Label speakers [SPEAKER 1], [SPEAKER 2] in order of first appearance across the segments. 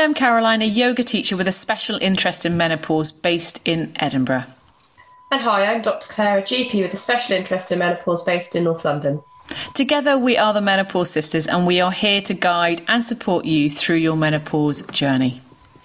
[SPEAKER 1] I'm Caroline, a yoga teacher with a special interest in menopause based in Edinburgh.
[SPEAKER 2] And hi, I'm Dr. Claire, a GP with a special interest in menopause based in North London.
[SPEAKER 1] Together we are the Menopause Sisters, and we are here to guide and support you through your menopause journey.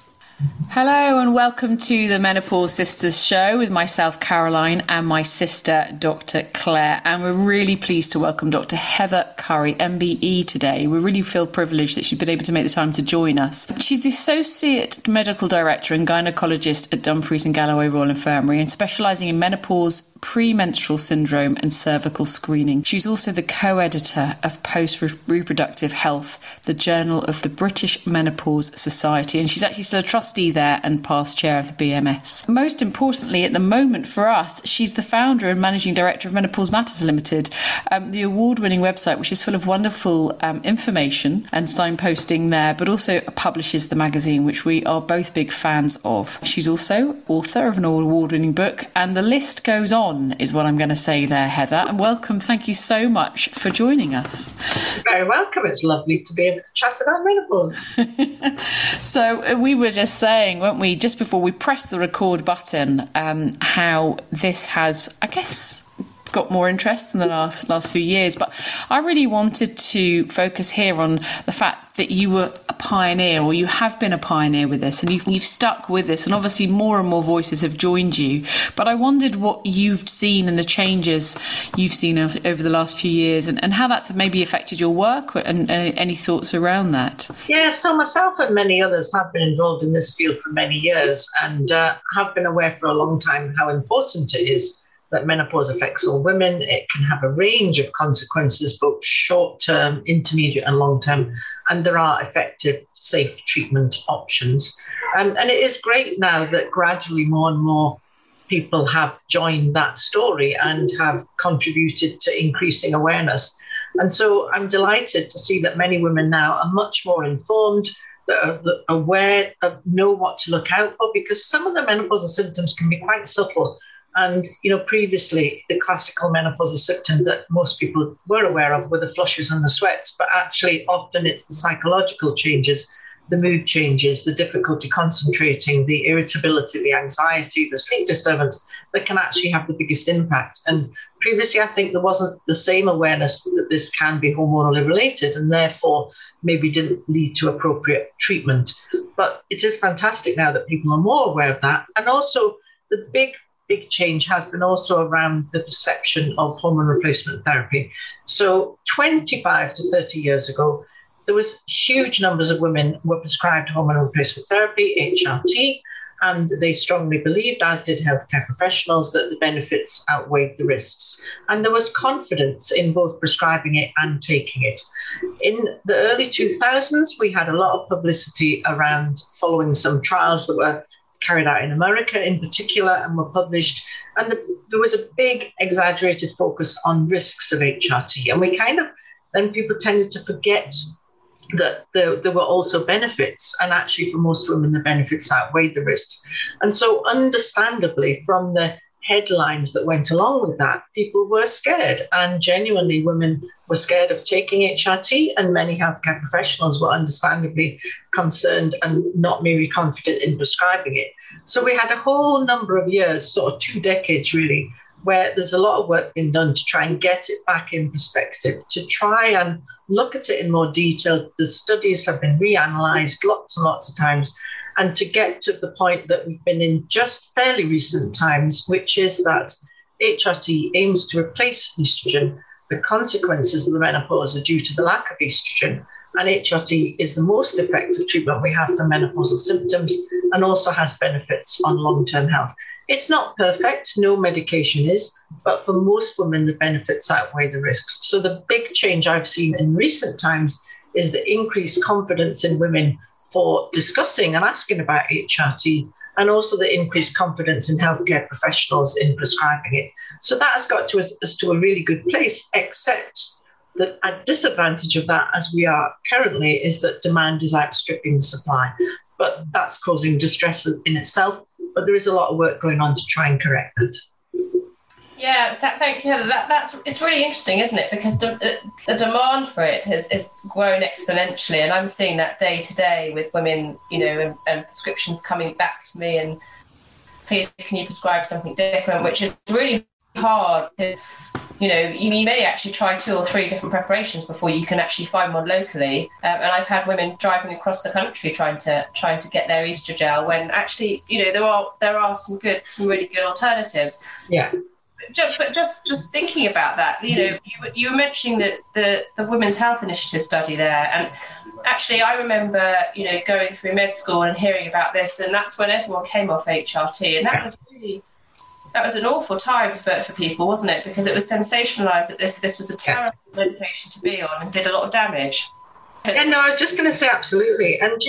[SPEAKER 1] Hello and welcome to the Menopause Sisters show with myself, Caroline, and my sister, Dr. Claire. And we're really pleased to welcome Dr. Heather Curry, MBE, today. We really feel privileged that she's been able to make the time to join us. She's the Associate Medical Director and Gynaecologist at Dumfries and Galloway Royal Infirmary and specialising in menopause, premenstrual syndrome and cervical screening. She's also the co-editor of Post-Reproductive Health, the journal of the British Menopause Society, and she's actually still a trustee there and past chair of the BMS. Most importantly, at the moment for us, she's the founder and managing director of Menopause Matters Limited, the award-winning website which is full of wonderful information and signposting there, but also publishes the magazine, which we are both big fans of. She's also author of an award-winning book, and the list goes on, is what I'm going to say there, Heather. And welcome. Thank you so much for joining us.
[SPEAKER 3] You're very welcome. It's lovely to be able to chat about menopause.
[SPEAKER 1] So we were just saying, weren't we, just before we pressed the record button, how this has, I guess, got more interest in the last few years. But I really wanted to focus here on the fact that you were a pioneer, or you have been a pioneer with this, and you've stuck with this, and obviously more and more voices have joined you. But I wondered what you've seen and the changes you've seen over the last few years, and how that's maybe affected your work, and any thoughts around that.
[SPEAKER 3] Yeah, so myself and many others have been involved in this field for many years, and have been aware for a long time how important it is that menopause affects all women. It can have a range of consequences, both short-term, intermediate and long-term, and there are effective, safe treatment options. And it is great now that gradually more and more people have joined that story and have contributed to increasing awareness. And so I'm delighted to see that many women now are much more informed, that are aware, know what to look out for, because some of the menopausal symptoms can be quite subtle. And, previously, the classical menopausal symptom that most people were aware of were the flushes and the sweats, but actually often it's the psychological changes, the mood changes, the difficulty concentrating, the irritability, the anxiety, the sleep disturbance that can actually have the biggest impact. And previously, I think there wasn't the same awareness that this can be hormonally related, and therefore maybe didn't lead to appropriate treatment. But it is fantastic now that people are more aware of that. And also the big change has been also around the perception of hormone replacement therapy. So 25 to 30 years ago, there was huge numbers of women were prescribed hormone replacement therapy, HRT, and they strongly believed, as did healthcare professionals, that the benefits outweighed the risks. And there was confidence in both prescribing it and taking it. In the early 2000s, we had a lot of publicity around following some trials that were carried out in America in particular and were published. And there was a big exaggerated focus on risks of HRT. And then people tended to forget that there were also benefits. And actually for most women, the benefits outweighed the risks. And so understandably, from the headlines that went along with that, people were scared, and genuinely women were scared of taking HRT, and many healthcare professionals were understandably concerned and not really confident in prescribing it. So we had a whole number of years, sort of 2 decades really, where there's a lot of work being done to try and get it back in perspective, to try and look at it in more detail. The studies have been reanalyzed lots and lots of times, and to get to the point that we've been in just fairly recent times, which is that HRT aims to replace estrogen. The consequences of the menopause are due to the lack of estrogen, and HRT is the most effective treatment we have for menopausal symptoms and also has benefits on long-term health. It's not perfect, no medication is, but for most women, the benefits outweigh the risks. So the big change I've seen in recent times is the increased confidence in women for discussing and asking about HRT, and also the increased confidence in healthcare professionals in prescribing it. So that has got to us to a really good place, except that a disadvantage of that, as we are currently, is that demand is outstripping the supply. But that's causing distress in itself. But there is a lot of work going on to try and correct that.
[SPEAKER 2] Yeah, thank you, Heather. It's really interesting, isn't it? Because the demand for it has grown exponentially, and I'm seeing that day to day with women, and prescriptions coming back to me, and please, can you prescribe something different? Which is really hard. You may actually try 2 or 3 different preparations before you can actually find one locally. And I've had women driving across the country trying to get their Estrogel when actually, there are some really good alternatives.
[SPEAKER 3] Yeah.
[SPEAKER 2] But just thinking about that, you were mentioning that the Women's Health Initiative study there, and actually I remember, going through med school and hearing about this, and that's when everyone came off HRT, and that was an awful time for people, wasn't it? Because it was sensationalised that this was a terrible medication to be on and did a lot of damage.
[SPEAKER 3] Yeah, no, I was just going to say absolutely, and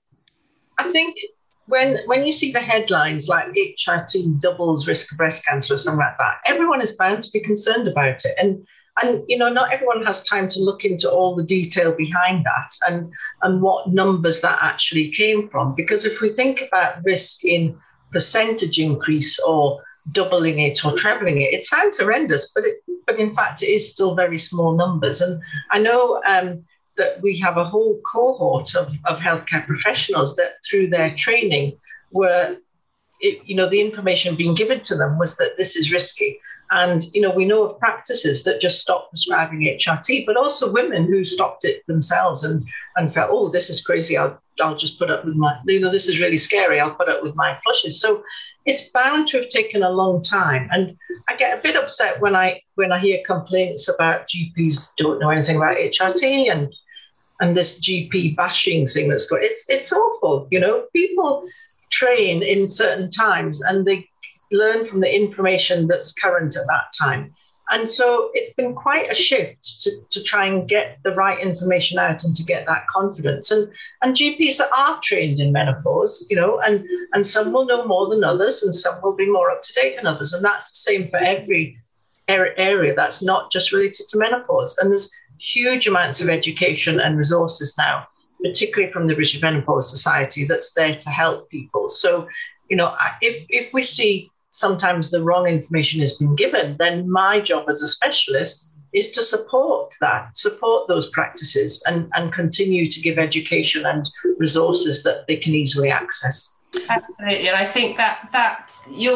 [SPEAKER 3] I think. When you see the headlines like HRT doubles risk of breast cancer or something like that, everyone is bound to be concerned about it. And not everyone has time to look into all the detail behind that and what numbers that actually came from. Because if we think about risk in percentage increase or doubling it or trebling it, it sounds horrendous, but in fact it is still very small numbers. And I know that we have a whole cohort of healthcare professionals that through their training were, the information being given to them was that this is risky. And, we know of practices that just stopped prescribing HRT, but also women who stopped it themselves and felt, oh, this is crazy. I'll just put up with this is really scary. I'll put up with my flushes. So it's bound to have taken a long time. And I get a bit upset when I hear complaints about GPs don't know anything about HRT and this GP bashing thing that's going. It's awful. People train in certain times and they learn from the information that's current at that time. And so it's been quite a shift to try and get the right information out and to get that confidence. And GPs are trained in menopause, and some will know more than others and some will be more up to date than others. And that's the same for every area that's not just related to menopause. And there's huge amounts of education and resources now, particularly from the British Menopause Society, that's there to help people. So, if we see sometimes the wrong information has been given, then my job as a specialist is to support those practices and continue to give education and resources that they can easily access.
[SPEAKER 2] Absolutely, and I think that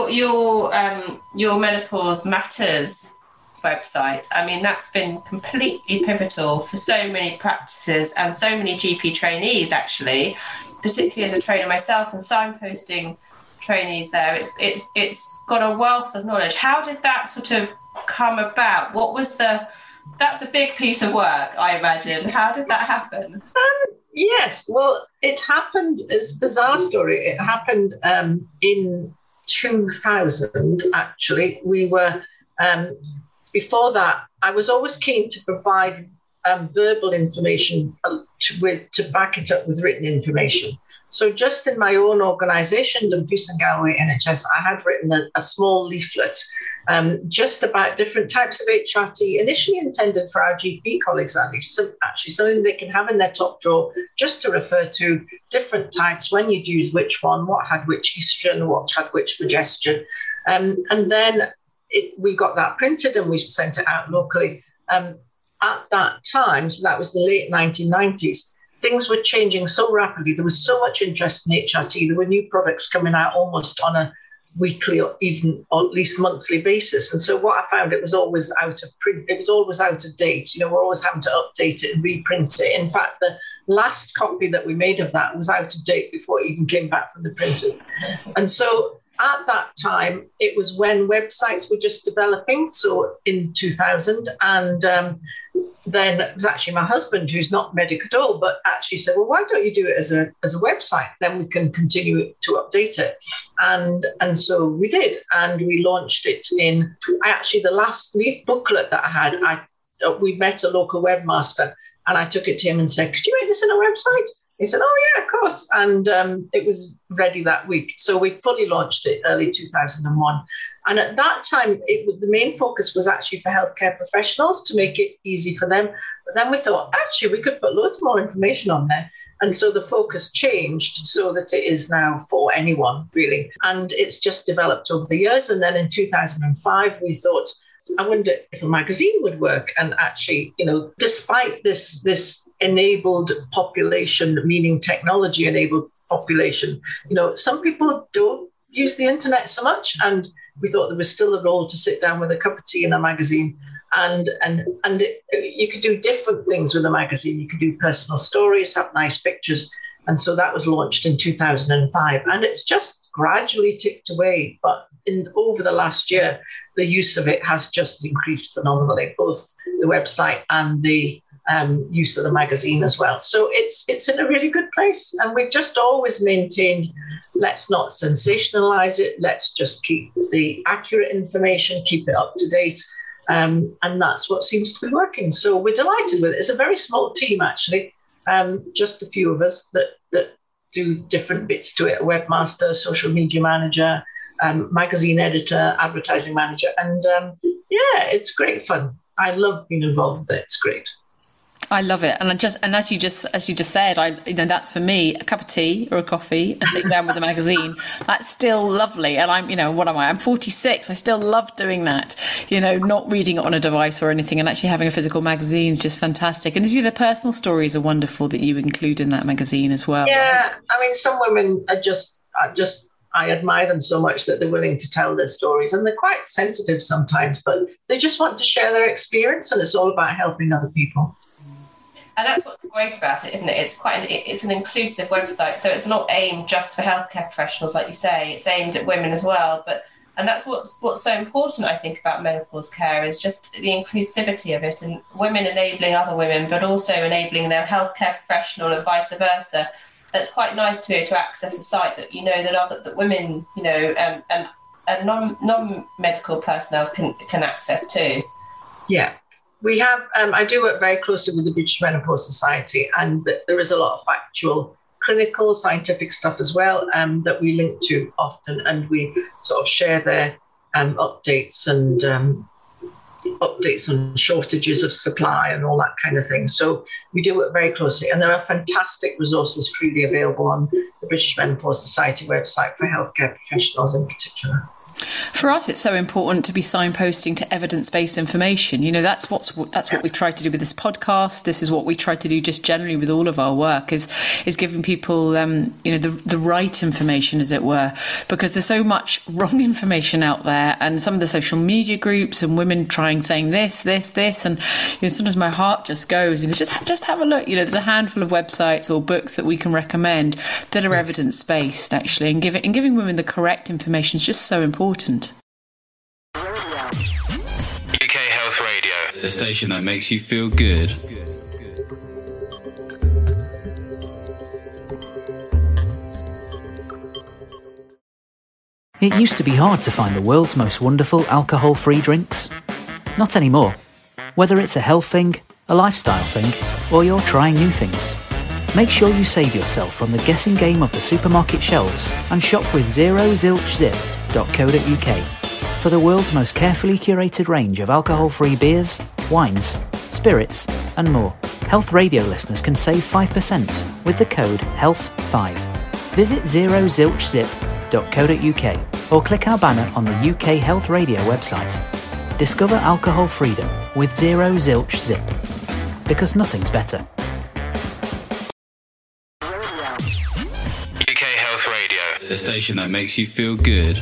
[SPEAKER 2] your Menopause Matters website, I mean, that's been completely pivotal for so many practices and so many GP trainees, actually, particularly as a trainer myself and signposting trainees there. It's got a wealth of knowledge. How did that sort of come about? That's a big piece of work, I imagine. How did that happen?
[SPEAKER 3] Yes, well, it happened, it's a bizarre story. It happened in 2000, actually. We were, before that, I was always keen to provide verbal information to back it up with written information. So just in my own organisation, Dumfries and Galway NHS, I had written a small leaflet just about different types of HRT, initially intended for our GP colleagues, actually something they can have in their top drawer just to refer to different types, when you'd use which one, what had which estrogen, what had which progesterone. And then we got that printed and we sent it out locally. At that time, so that was the late 1990s, things were changing so rapidly. There was so much interest in HRT. There were new products coming out almost on a weekly or even or at least monthly basis. And so what I found, it was always out of print. It was always out of date. We're always having to update it and reprint it. In fact, the last copy that we made of that was out of date before it even came back from the printers. And so at that time, it was when websites were just developing. So in 2000, and then it was actually my husband, who's not medic at all, but actually said, well, why don't you do it as a website? Then we can continue to update it. And so we did. And we launched it in, the last leaf booklet that I had, we met a local webmaster and I took it to him and said, could you make this in a website? He said, oh, yeah, of course. And it was ready that week. So we fully launched it early 2001. And at that time, the main focus was actually for healthcare professionals to make it easy for them. But then we thought, actually, we could put loads more information on there. And so the focus changed so that it is now for anyone, really. And it's just developed over the years. And then in 2005, we thought, I wonder if a magazine would work. And actually, despite this enabled population, meaning technology-enabled population, some people don't use the internet so much. And we thought there was still a role to sit down with a cup of tea in a magazine. And you could do different things with a magazine. You could do personal stories, have nice pictures. And so that was launched in 2005. And it's just gradually ticked away. But over the last year, the use of it has just increased phenomenally, both the website and the use of the magazine as well. So it's in a really good place. And we've just always maintained, let's not sensationalize it. Let's just keep the accurate information, keep it up to date. And that's what seems to be working. So we're delighted with it. It's a very small team, actually, just a few of us that do different bits to it: a webmaster, social media manager, magazine editor, advertising manager. And it's great fun. I love being involved with it. It's great.
[SPEAKER 1] I love it, and as you just said, that's for me, a cup of tea or a coffee and sitting down with a magazine. That's still lovely, and I'm 46. I still love doing that. Not reading it on a device or anything, and actually having a physical magazine is just fantastic. And the personal stories are wonderful that you include in that magazine as well.
[SPEAKER 3] Yeah, some women are just I admire them so much that they're willing to tell their stories, and they're quite sensitive sometimes, but they just want to share their experience, and it's all about helping other people.
[SPEAKER 2] And that's what's great about it, isn't it? It's an inclusive website, so it's not aimed just for healthcare professionals, like you say. It's aimed at women as well. And that's what's so important, I think, about menopause care, is just the inclusivity of it, and women enabling other women, but also enabling their healthcare professional and vice versa. That's quite nice to be able to access a site that that women, and non-medical personnel can access too.
[SPEAKER 3] Yeah. We have, I do work very closely with the British Menopause Society, and there is a lot of factual, clinical, scientific stuff as well that we link to often, and we sort of share their updates and updates on shortages of supply and all that kind of thing. So we do work very closely, and there are fantastic resources freely available on the British Menopause Society website for healthcare professionals in particular.
[SPEAKER 1] For us, it's so important to be signposting to evidence-based information. That's what we try to do with this podcast. This is what we try to do just generally with all of our work, is giving people, the right information, as it were, because there's so much wrong information out there, and some of the social media groups and women saying this, and sometimes my heart just goes. Just have a look. There's a handful of websites or books that we can recommend that are evidence-based, actually, and giving women the correct information is just so important.
[SPEAKER 4] UK Health Radio, the station that makes you feel good.
[SPEAKER 5] It used to be hard to find the world's most wonderful alcohol-free drinks. Not anymore. Whether it's a health thing, a lifestyle thing, or you're trying new things, make sure you save yourself from the guessing game of the supermarket shelves and shop with ZeroZilchZip.co.uk for the world's most carefully curated range of alcohol-free beers, wines, spirits, and more. Health Radio listeners can save 5% with the code HEALTH5. Visit ZeroZilchZip.co.uk or click our banner on the UK Health Radio website. Discover alcohol freedom with Zero Zilch Zip, because nothing's better.
[SPEAKER 4] UK Health Radio, the station that makes you feel good.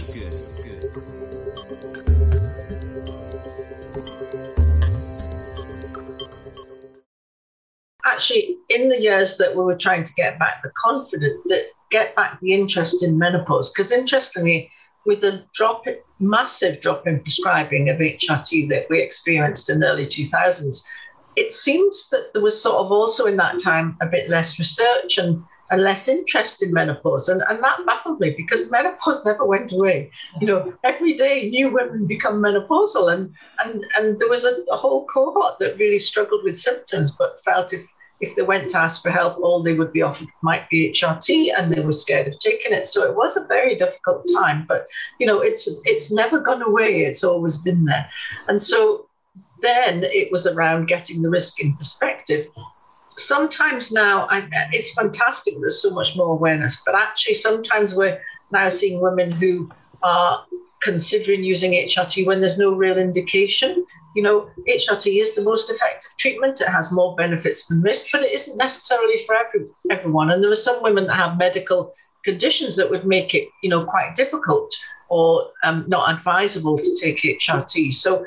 [SPEAKER 3] Actually, in the years that we were trying to get back the interest in menopause, because interestingly, with the massive drop in prescribing of HRT that we experienced in the early 2000s, it seems that there was sort of also in that time a bit less research and less interest in menopause. And that baffled me, because menopause never went away. Every day new women become menopausal, and there was a whole cohort that really struggled with symptoms, but felt if they went to ask for help, all they would be offered might be HRT, and they were scared of taking it. So it was a very difficult time, but it's never gone away. It's always been there. And so then it was around getting the risk in perspective. sometimes now, it's fantastic there's so much more awareness, but actually sometimes we're now seeing women who are considering using HRT when there's no real indication. You know, HRT is the most effective treatment. It has more benefits than risk, but it isn't necessarily for everyone. And there are some women that have medical conditions that would make it, you know, quite difficult or not advisable to take HRT. So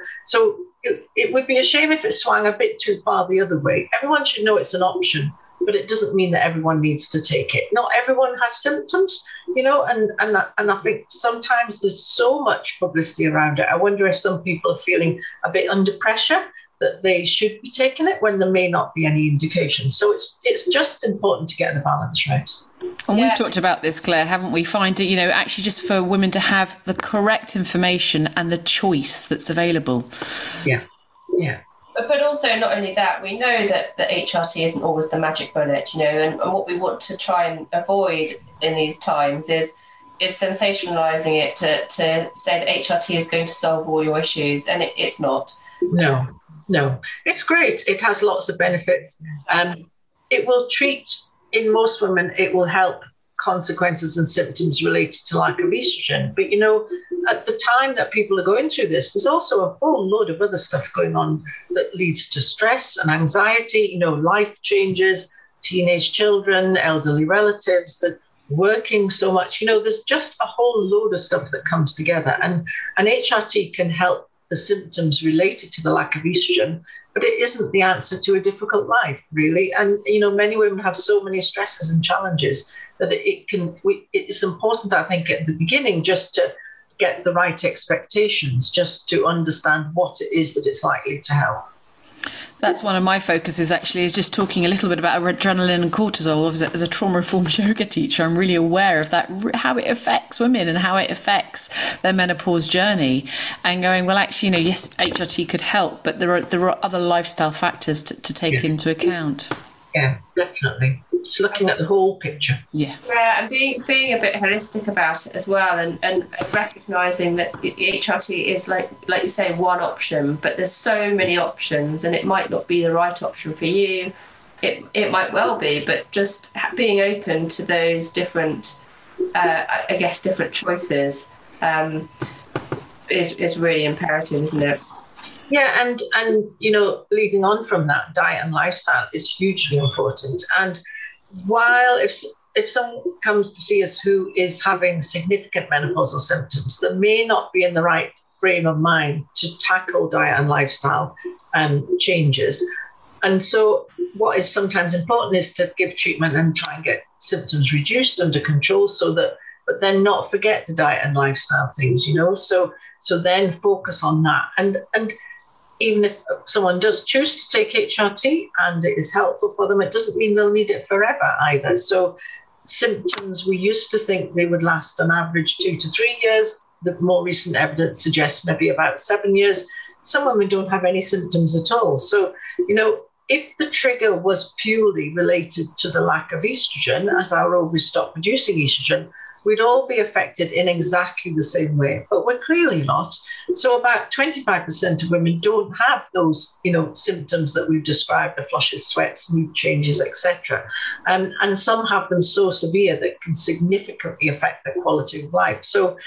[SPEAKER 3] it would be a shame if it swung a bit too far the other way. Everyone should know it's an option, but it doesn't mean that everyone needs to take it. Not everyone has symptoms, you know, and I think sometimes there's so much publicity around it. I wonder if some people are feeling a bit under pressure that they should be taking it when there may not be any indication. So it's just important to get the balance right.
[SPEAKER 1] And we've talked about this, Claire, haven't we? Find it, you know, actually just for women to have the correct information and the choice that's available.
[SPEAKER 3] Yeah.
[SPEAKER 2] But also, not only that, we know that the HRT isn't always the magic bullet, you know, and what we want to try and avoid in these times is sensationalising it to say that HRT is going to solve all your issues, and it's not.
[SPEAKER 3] No. It's great. It has lots of benefits. It will treat, in most women, it will help consequences and symptoms related to lack of estrogen. But, you know, at the time that people are going through this, there's also a whole load of other stuff going on that leads to stress and anxiety, you know, life changes, teenage children, elderly relatives, that working so much, you know, there's just a whole load of stuff that comes together. And HRT can help the symptoms related to the lack of estrogen, but it isn't the answer to a difficult life, really. And, you know, many women have so many stresses and challenges that it's important, I think, at the beginning just to get the right expectations, just to understand what it is that it's likely to help.
[SPEAKER 1] That's one of my focuses, actually, is just talking a little bit about adrenaline and cortisol. As a trauma-informed yoga teacher, I'm really aware of that, how it affects women and how it affects their menopause journey. And going, well, actually, you know, yes, HRT could help, but there are other lifestyle factors to take into account.
[SPEAKER 3] Yeah, definitely. It's looking at the whole picture.
[SPEAKER 2] Yeah, and being a bit holistic about it as well, and recognising that HRT is like you say, one option, but there's so many options, and it might not be the right option for you. It might well be, but just being open to those different, different choices is really imperative, isn't it?
[SPEAKER 3] Yeah, and you know, leading on from that, diet and lifestyle is hugely important. And while if someone comes to see us who is having significant menopausal symptoms, they may not be in the right frame of mind to tackle diet and lifestyle changes. And so what is sometimes important is to give treatment and try and get symptoms reduced under control but then not forget the diet and lifestyle things, you know, so then focus on that. And even if someone does choose to take HRT and it is helpful for them, it doesn't mean they'll need it forever either. So symptoms, we used to think they would last on average 2 to 3 years. The more recent evidence suggests maybe about 7 years. Some women don't have any symptoms at all. So, you know, if the trigger was purely related to the lack of estrogen, as our ovaries stop producing estrogen, we'd all be affected in exactly the same way, but we're clearly not. So about 25% of women don't have those, you know, symptoms that we've described, the flushes, sweats, mood changes, etc. And some have them so severe that can significantly affect their quality of life. So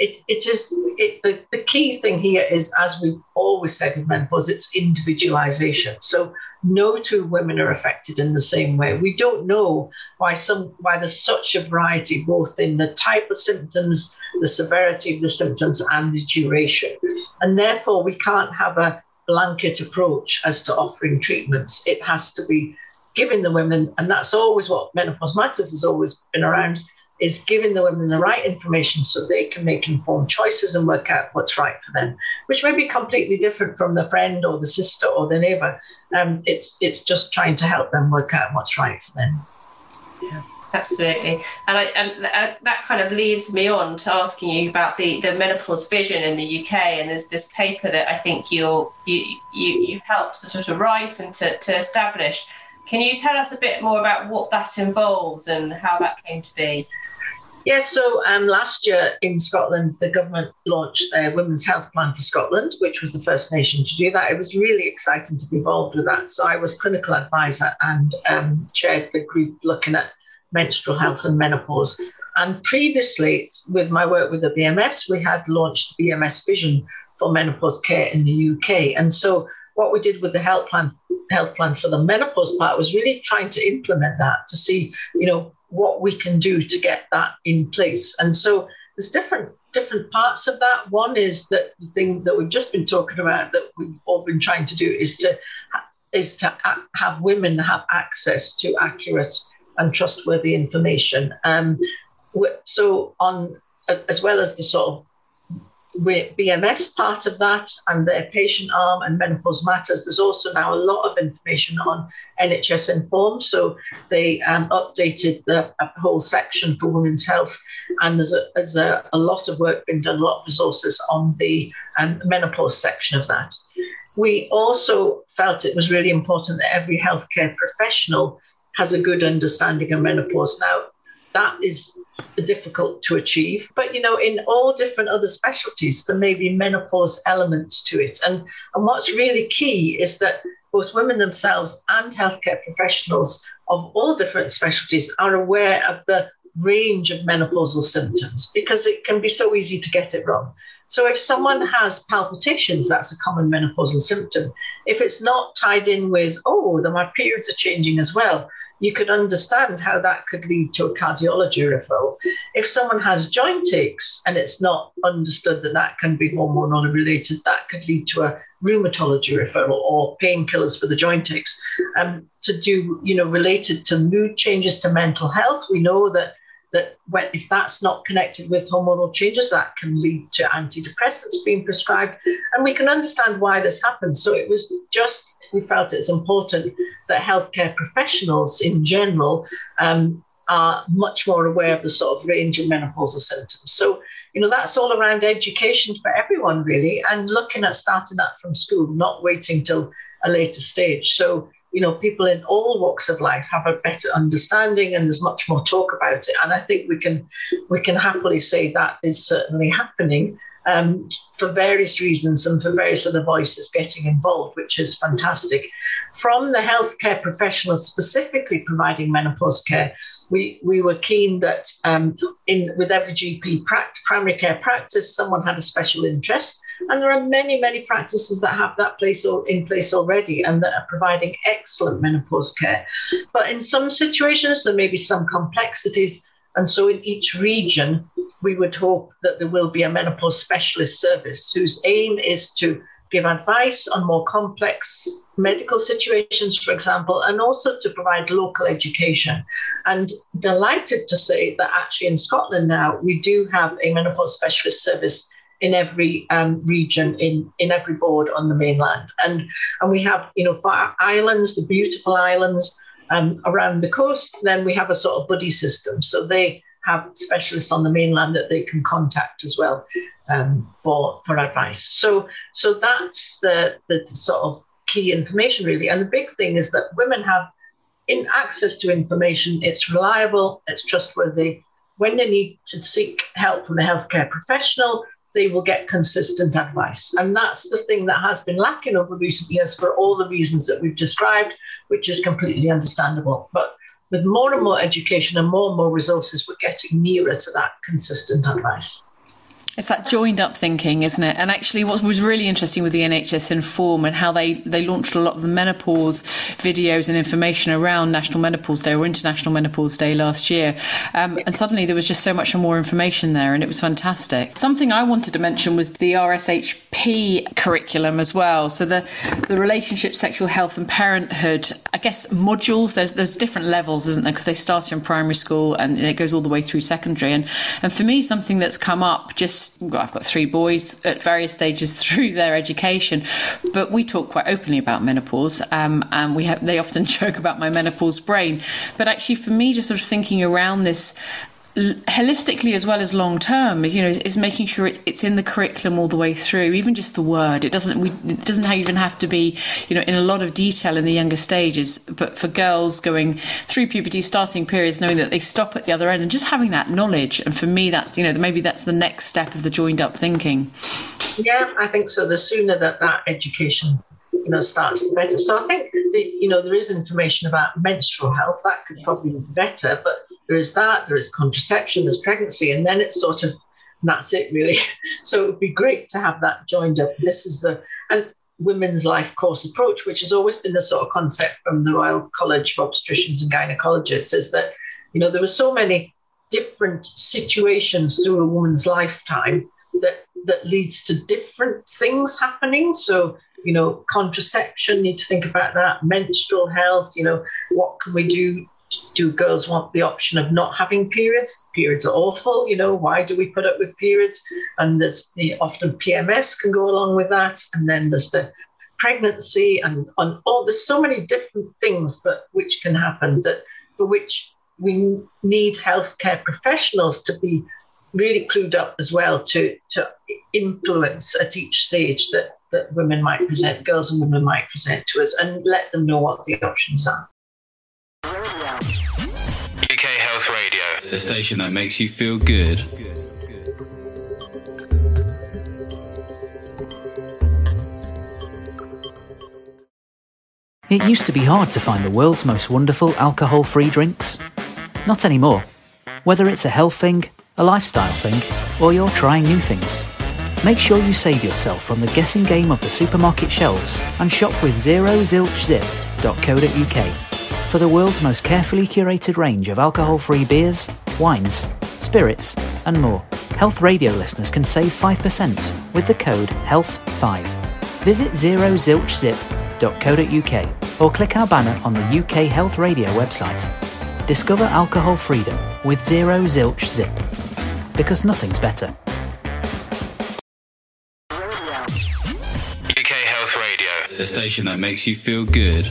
[SPEAKER 3] the key thing here is, as we've always said with menopause, it's individualization. So no two women are affected in the same way. We don't know why there's such a variety, both in the type of symptoms, the severity of the symptoms, and the duration. And therefore, we can't have a blanket approach as to offering treatments. It has to be giving the women, and that's always what Menopause Matters has always been around, is giving the women the right information so they can make informed choices and work out what's right for them, which may be completely different from the friend or the sister or the neighbour. It's just trying to help them work out what's right for them.
[SPEAKER 2] Yeah, absolutely. And that kind of leads me on to asking you about the menopause vision in the UK. And there's this paper that I think you've helped to write and to establish. Can you tell us a bit more about what that involves and how that came to be?
[SPEAKER 3] Yes, so last year in Scotland, the government launched their Women's Health Plan for Scotland, which was the first nation to do that. It was really exciting to be involved with that. So I was clinical advisor and chaired the group looking at menstrual health and menopause. And previously, with my work with the BMS, we had launched the BMS Vision for menopause care in the UK. And so what we did with the health plan for the menopause part was really trying to implement that to see, what we can do to get that in place. And so there's different parts of that. One is that the thing that we've just been talking about that we've all been trying to do is to have women have access to accurate and trustworthy information. So as well as the sort of BMS part of that and their patient arm and Menopause Matters, there's also now a lot of information on NHS Inform. So they updated the whole section for women's health, and there's a lot of work being done, a lot of resources on the menopause section of that. We also felt it was really important that every healthcare professional has a good understanding of menopause. Now, that is difficult to achieve, but in all different other specialties, there may be menopause elements to it. And what's really key is that both women themselves and healthcare professionals of all different specialties are aware of the range of menopausal symptoms, because it can be so easy to get it wrong. So if someone has palpitations, that's a common menopausal symptom. If it's not tied in with, my periods are changing as well, you could understand how that could lead to a cardiology referral. If someone has joint aches and it's not understood that that can be hormonally related, that could lead to a rheumatology referral or painkillers for the joint aches. To do, related to mood changes, to mental health, we know that if that's not connected with hormonal changes, that can lead to antidepressants being prescribed. And we can understand why this happens. So we felt it's important that healthcare professionals in general are much more aware of the sort of range of menopausal symptoms. So, that's all around education for everyone, really, and looking at starting that from school, not waiting till a later stage. So, people in all walks of life have a better understanding, and there's much more talk about it. And I think we can happily say that is certainly happening. For various reasons and for various other voices getting involved, which is fantastic. From the healthcare professionals specifically providing menopause care, we were keen that with every GP primary care practice, someone had a special interest. And there are many, many practices that have that in place already and that are providing excellent menopause care. But in some situations, there may be some complexities. And so in each region, we would hope that there will be a menopause specialist service whose aim is to give advice on more complex medical situations, for example, and also to provide local education. And delighted to say that actually in Scotland now, we do have a menopause specialist service in every region, in every board on the mainland. And we have, for our islands, the beautiful islands around the coast, then we have a sort of buddy system. So they have specialists on the mainland that they can contact as well for advice. So that's the sort of key information, really. And the big thing is that women have access to information. It's reliable, it's trustworthy. When they need to seek help from a healthcare professional, they will get consistent advice. And that's the thing that has been lacking over recent years for all the reasons that we've described, which is completely understandable. But with more and more education and more resources, we're getting nearer to that consistent advice.
[SPEAKER 1] It's that joined up thinking, isn't it? And actually what was really interesting with the NHS Inform and how they launched a lot of the menopause videos and information around National Menopause Day or International Menopause Day last year. And suddenly there was just so much more information there and it was fantastic. Something I wanted to mention was the RSHP curriculum as well. So the relationship, sexual health and parenthood, I guess modules, there's different levels, isn't there? Because they start in primary school and it goes all the way through secondary. And for me, something that's come up I've got 3 boys at various stages through their education, but we talk quite openly about menopause, and they often joke about my menopause brain. But actually, for me, just sort of thinking around this holistically as well as long term is making sure it's in the curriculum all the way through, even just the word. It doesn't even have to be in a lot of detail in the younger stages, but for girls going through puberty, starting periods, knowing that they stop at the other end and just having that knowledge. And for me, that's maybe that's the next step of the joined up thinking.
[SPEAKER 3] Yeah, I think so. The sooner that education starts, the better. So I think there is information about menstrual health that could probably be better, but there is contraception, there's pregnancy, and then it's sort of, that's it really. So it would be great to have that joined up. This is and women's life course approach, which has always been the sort of concept from the Royal College of Obstetricians and Gynecologists, is that, there were so many different situations through a woman's lifetime that leads to different things happening. So, contraception, need to think about that, menstrual health, what can we do? Do girls want the option of not having periods? Periods are awful, why do we put up with periods? And there's often PMS can go along with that. And then there's the pregnancy and all, there's so many different things which can happen for which we need healthcare professionals to be really clued up as well to influence at each stage that women might present, girls and women might present to us, and let them know what the options are.
[SPEAKER 4] UK Health Radio, the station that makes you feel good.
[SPEAKER 5] It used to be hard to find the world's most wonderful alcohol-free drinks. Not anymore. Whether it's a health thing, a lifestyle thing, or you're trying new things, make sure you save yourself from the guessing game of the supermarket shelves and shop with zerozilchzip.co.uk for the world's most carefully curated range of alcohol-free beers, wines, spirits, and more. Health Radio listeners can save 5% with the code HEALTH5. Visit zerozilchzip.co.uk or click our banner on the UK Health Radio website. Discover alcohol freedom with Zero Zilch Zip, because nothing's better.
[SPEAKER 4] UK Health Radio, the station that makes you feel good.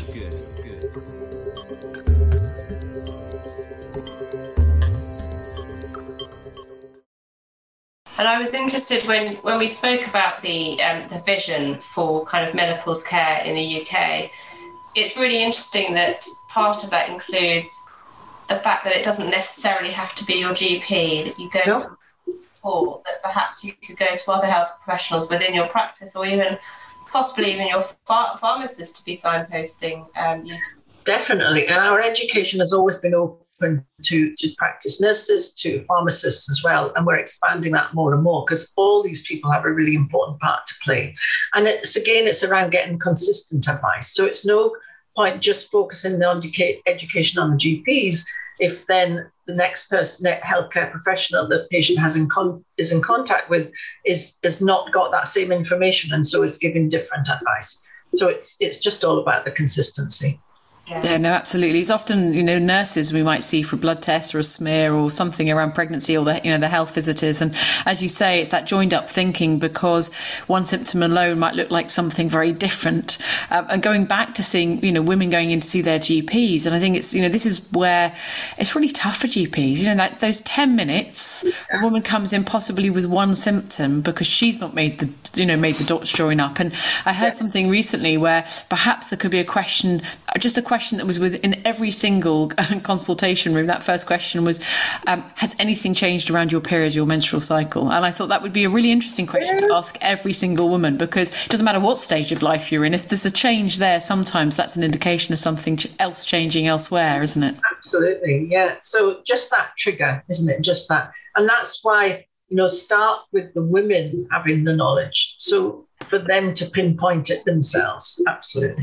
[SPEAKER 2] And I was interested when we spoke about the vision for kind of menopause care in the UK. It's really interesting that part of that includes the fact that it doesn't necessarily have to be your GP that you go to, or that perhaps you could go to other health professionals within your practice, or even possibly even your pharmacist to be signposting you.
[SPEAKER 3] Definitely, and our education has always been open to practice nurses, to pharmacists as well, and we're expanding that more and more because all these people have a really important part to play. And it's around getting consistent advice. So it's no point just focusing on education on the GPs if then the next person, that healthcare professional the patient is in contact with is not got that same information and so is giving different advice. So it's just all about the consistency.
[SPEAKER 1] Yeah, no, absolutely. It's often, nurses we might see for a blood test or a smear or something around pregnancy, or the health visitors. And as you say, it's that joined up thinking because one symptom alone might look like something very different. And going back to seeing, women going in to see their GPs. And I think it's, this is where it's really tough for GPs. That those 10 minutes, a woman comes in possibly with one symptom because she's not made the dots join up. And I heard something recently where perhaps there could be a question that was within every single consultation room. That first question was, has anything changed around your period, your menstrual cycle? And I thought that would be a really interesting question to ask every single woman, because it doesn't matter what stage of life you're in. If there's a change there, sometimes that's an indication of something else changing elsewhere, isn't it?
[SPEAKER 3] Absolutely, yeah. So just that trigger, isn't it? Just that. And that's why, start with the women having the knowledge. So for them to pinpoint it themselves, absolutely.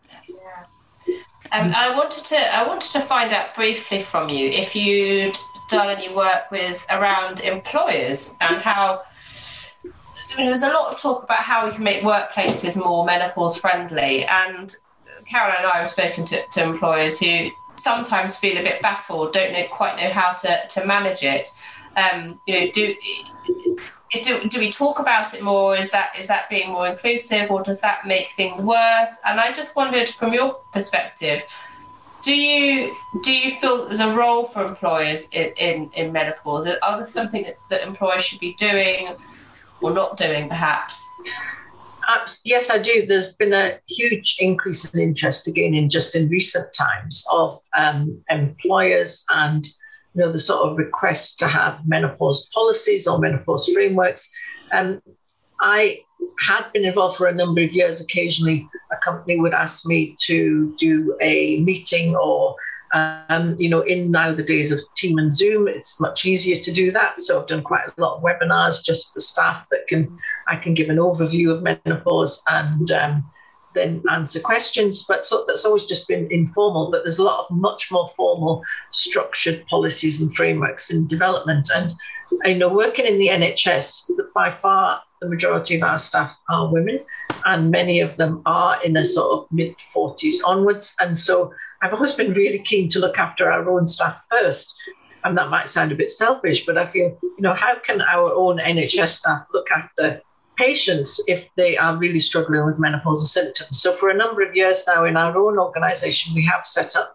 [SPEAKER 2] I wanted to find out briefly from you if you'd done any work around employers and how. There's a lot of talk about how we can make workplaces more menopause friendly, and Carol and I have spoken to employers who sometimes feel a bit baffled, don't quite know how to manage it. Do we talk about it more? Is that being more inclusive, or does that make things worse? And I just wondered, from your perspective, Do you feel that there's a role for employers in menopause? Are there something that employers should be doing or not doing, perhaps?
[SPEAKER 3] Yes, I do. There's been a huge increase in interest again in recent times of employers and the sort of requests to have menopause policies or menopause frameworks. I had been involved for a number of years. Occasionally, a company would ask me to do a meeting or, in now the days of Team and Zoom, it's much easier to do that. So I've done quite a lot of webinars just for staff that I can give an overview of menopause and then answer questions. But so that's always just been informal, but there's a lot of much more formal structured policies and frameworks in development. And working in the NHS, by far the majority of our staff are women, and many of them are in their sort of mid-40s onwards. And so I've always been really keen to look after our own staff first. And that might sound a bit selfish, but I feel, how can our own NHS staff look after patients if they are really struggling with menopausal symptoms? So for a number of years now in our own organisation, we have set up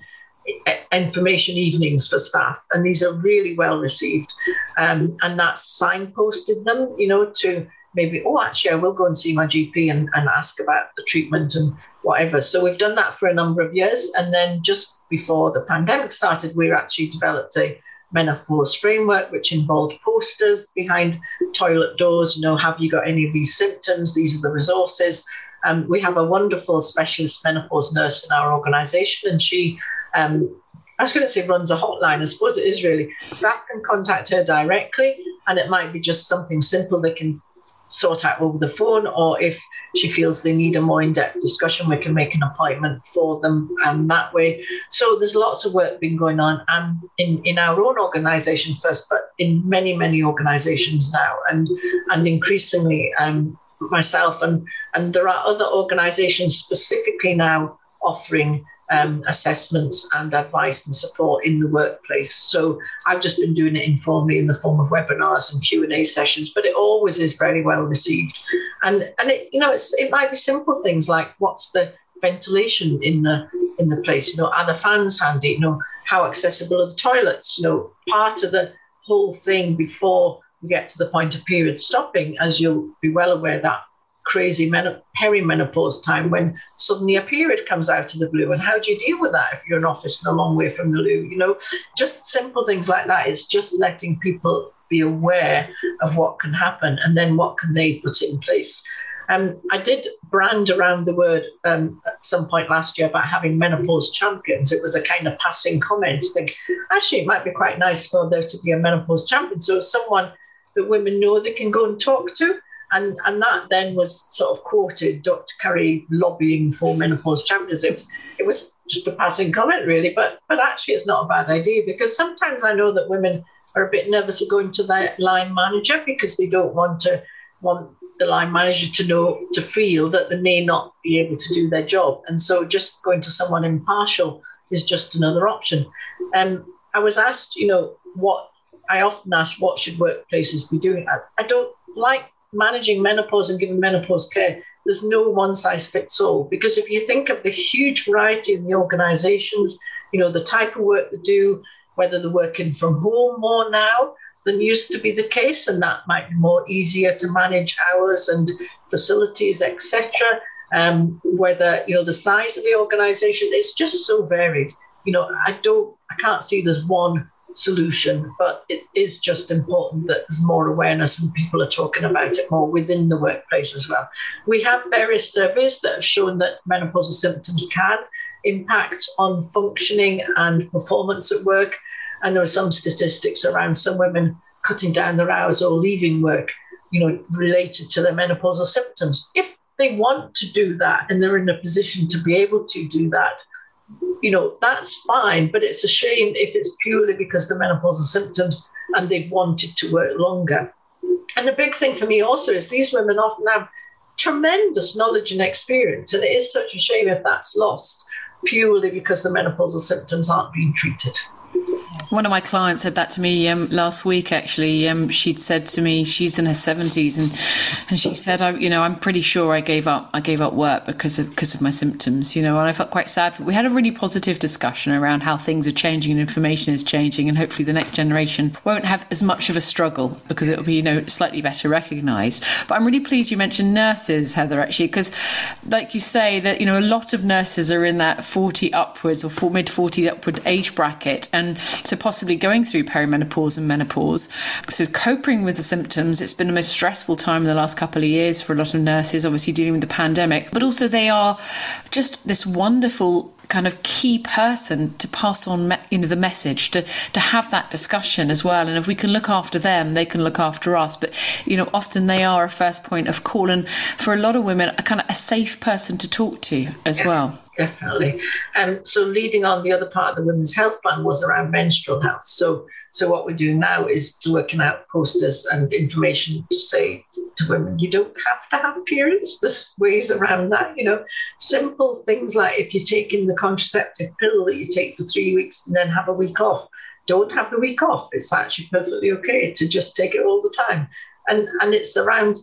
[SPEAKER 3] information evenings for staff, and these are really well received. And that's signposted them, to maybe, actually, I will go and see my GP and ask about the treatment and whatever. So we've done that for a number of years. And then just before the pandemic started, we actually developed a menopause framework, which involved posters behind toilet doors. Have you got any of these symptoms? These are the resources. We have a wonderful specialist menopause nurse in our organisation, and she, I was going to say runs a hotline. I suppose it is really. Staff can contact her directly, and it might be just something simple they can sort out over the phone, or if she feels they need a more in-depth discussion, we can make an appointment for them that way. So there's lots of work been going on, and in our own organisation first, but in many, many organisations now, and increasingly myself, and there are other organisations specifically now offering assessments and advice and support in the workplace. So I've just been doing it informally in the form of webinars and Q&A sessions, but it always is very well received. And it, it might be simple things like, what's the ventilation in the place? Are the fans handy? How accessible are the toilets? Part of the whole thing before we get to the point of period stopping, as you'll be well aware, that crazy perimenopause time when suddenly a period comes out of the blue, and how do you deal with that if you're in office and a long way from the loo? Just simple things like that. It's just letting people be aware of what can happen, and then what can they put in place. I did brand around the word at some point last year about having menopause champions. It was a kind of passing comment. I think actually it might be quite nice for there to be a menopause champion, so someone that women know they can go and talk to. And that then was sort of quoted, Dr. Curry lobbying for menopause champions. It was just a passing comment, really. But actually, it's not a bad idea, because sometimes I know that women are a bit nervous of going to their line manager because they don't want the line manager to feel that they may not be able to do their job. And so just going to someone impartial is just another option. I was asked, I often ask, what should workplaces be doing? I don't like managing menopause and giving menopause care. There's no one size fits all, because if you think of the huge variety in the organisations, the type of work they do, whether they're working from home more now than used to be the case, and that might be more easier to manage hours and facilities, etc. Whether, the size of the organisation, it's just so varied. I can't see there's one solution, but it is just important that there's more awareness and people are talking about it more within the workplace as well. We have various surveys that have shown that menopausal symptoms can impact on functioning and performance at work, and there are some statistics around some women cutting down their hours or leaving work, related to their menopausal symptoms. If they want to do that and they're in a position to be able to do that, that's fine, but it's a shame if it's purely because of the menopausal symptoms and they've wanted to work longer. And the big thing for me also is these women often have tremendous knowledge and experience, and it is such a shame if that's lost purely because the menopausal symptoms aren't being treated.
[SPEAKER 1] One of my clients said that to me last week, actually. She'd said to me, she's in her 70s, and she said, I'm pretty sure I gave up work because of my symptoms, and I felt quite sad. We had a really positive discussion around how things are changing and information is changing, and hopefully the next generation won't have as much of a struggle because it'll be, slightly better recognised. But I'm really pleased you mentioned nurses, Heather, actually, because like you say that, a lot of nurses are in that 40 upwards or mid 40 upward age bracket, and so possibly going through perimenopause and menopause. So coping with the symptoms, it's been the most stressful time in the last couple of years for a lot of nurses, obviously dealing with the pandemic, but also they are just this wonderful kind of key person to pass on, the message, to have that discussion as well. And if we can look after them, they can look after us. But, often they are a first point of call. And for a lot of women, a kind of a safe person to talk to as well.
[SPEAKER 3] Definitely. So leading on, the other part of the Women's Health Plan was around menstrual health. So what we're doing now is working out posters and information to say to women, you don't have to have periods. There's ways around that, simple things like if you're taking the contraceptive pill that you take for 3 weeks and then have a week off, don't have the week off. It's actually perfectly okay to just take it all the time. And it's around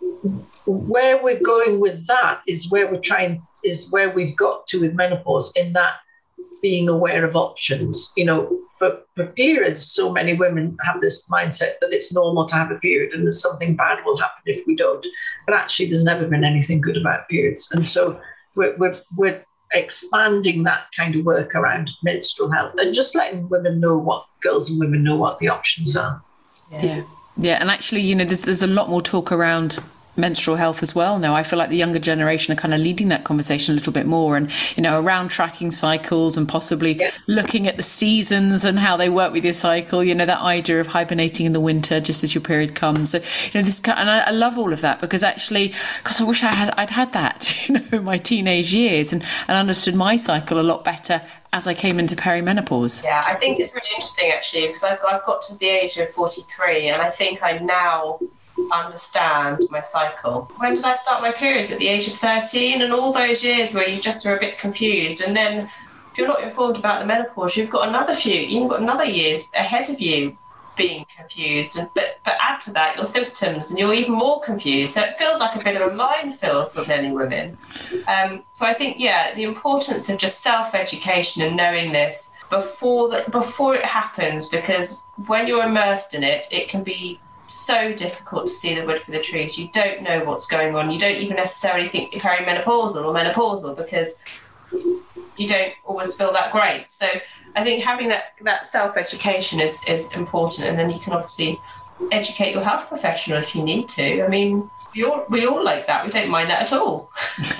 [SPEAKER 3] where we're going with that is where we've got to with menopause, in that being aware of options. For periods, so many women have this mindset that it's normal to have a period and there's something bad will happen if we don't. But actually, there's never been anything good about periods. And so we're expanding that kind of work around menstrual health and just letting girls and women know what the options are.
[SPEAKER 1] Yeah. And actually, there's a lot more talk around menstrual health as well now. I feel like the younger generation are kind of leading that conversation a little bit more, and around tracking cycles and possibly looking at the seasons and how they work with your cycle, that idea of hibernating in the winter just as your period comes. So and I love all of that, because I wish I'd had that in my teenage years and understood my cycle a lot better as I came into perimenopause.
[SPEAKER 2] Yeah, I think it's really interesting actually, because I've got to the age of 43 and I think I now understand my cycle. When did I start my periods? At the age of 13, and all those years where you just are a bit confused, and then if you're not informed about the menopause, you've got another years ahead of you being confused, and but add to that your symptoms and you're even more confused, so it feels like a bit of a minefield for many women. So I think the importance of just self-education and knowing this before it happens, because when you're immersed in it, it can be so difficult to see the wood for the trees. You don't know what's going on. You don't even necessarily think you're perimenopausal or menopausal, because you don't always feel that great. So I think having that self-education is important, and then you can obviously educate your health professional if you need to. I mean, we all like that. We don't mind that at all.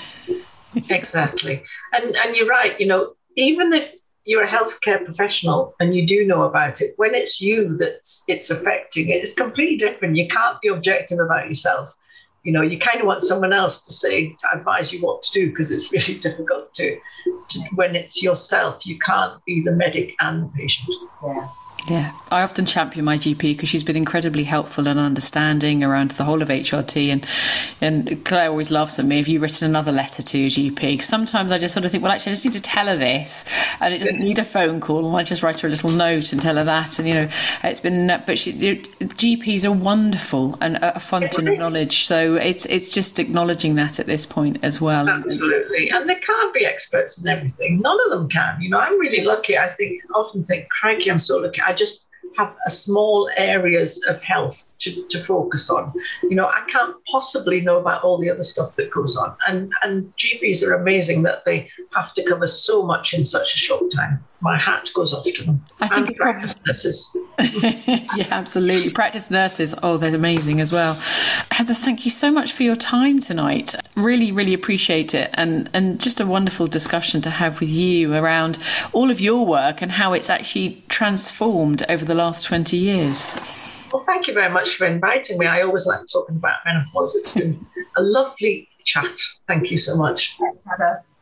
[SPEAKER 3] Exactly. And you're right, even if you're a healthcare professional and you do know about it, when it's you it's affecting, it's completely different. You can't be objective about yourself. You kind of want someone else to advise you what to do, because it's really difficult to when it's yourself. You can't be the medic and the patient.
[SPEAKER 1] Yeah, I often champion my GP because she's been incredibly helpful and understanding around the whole of HRT. And Claire always laughs at me, have you written another letter to your GP? Sometimes I just sort of think, well, actually, I just need to tell her this, and it doesn't need a phone call. And I just write her a little note and tell her that. And, it's been, but GPs are wonderful and a fountain of knowledge. So it's just acknowledging that at this point as well.
[SPEAKER 3] Absolutely. And they can't be experts in everything. None of them can. I'm really lucky. I often think, crikey, I'm so lucky. I just have a small areas of health to focus on. I can't possibly know about all the other stuff that goes on. And GPs are amazing that they have to cover so much in such a short time. My hat goes off to them.
[SPEAKER 1] I think it's practice nurses. Yeah, absolutely. Practice nurses. Oh, they're amazing as well. Heather, thank you so much for your time tonight. Really, really appreciate it. And just a wonderful discussion to have with you around all of your work and how it's actually transformed over the last 20 years.
[SPEAKER 3] Well, thank you very much for inviting me. I always like talking about menopause. It's been a lovely chat. Thank you so much.
[SPEAKER 2] Thanks, Heather.